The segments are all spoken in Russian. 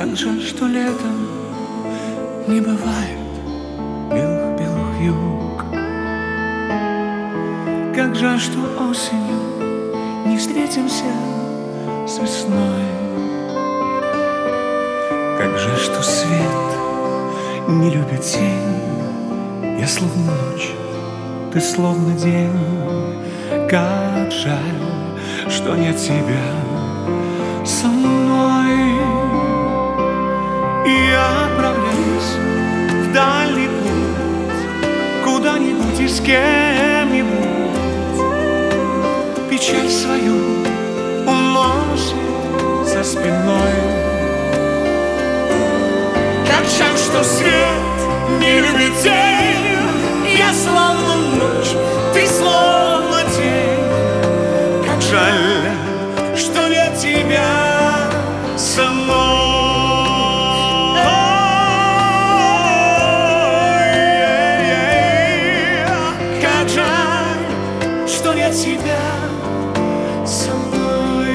Как жаль, что летом не бывает белых-белых юг. Как жаль, что осенью не встретимся с весной. Как жаль, что свет не любит тень. Я словно ночь, ты словно день. Как жаль, что нет тебя со мной. И я отправляюсь в дальний путь, куда-нибудь и с кем-нибудь. Печаль свою уносит за спиной. Как жаль, что свет не любит день. Я словно ночь, ты словно день. Как жаль, что нет тебя со мной. Как жаль, что нет тебя со мной.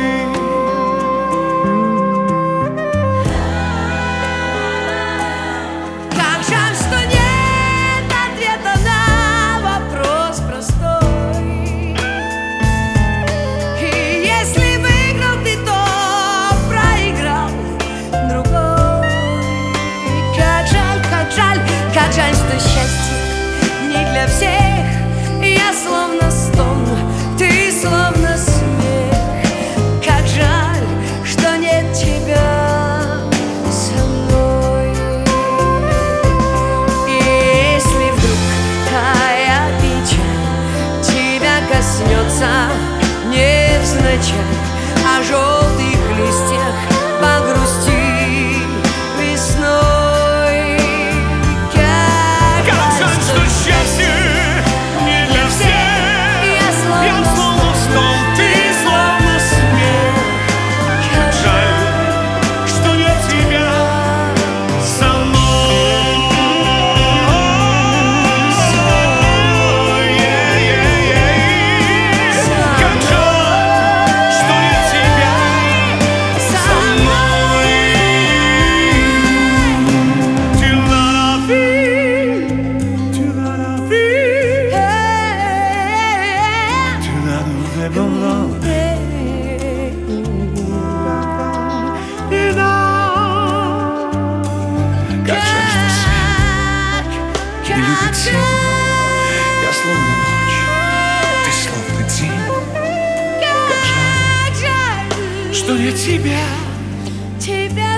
Как жаль, что нет ответа на вопрос простой. И если выиграл ты, то проиграл другой. Как жаль, как жаль, что счастье не для всех. Я словно стон, ты словно смех. Как жаль, что нет тебя со мной. И если вдруг тая печаль тебя коснется невзначай, о желтых листьях погрусти весной. Как жаль, что счастье не для всех. Я словно стон, ты словно смех. Как жаль, что нет тебя со мной. Как жаль, что нет тебя со мной. Tu la vie, tu la vie, tu la nouvelle. Как жаль, что свет не любит тень. Я словно ночь, ты словно день. Как жаль, что нет тебя. Тебя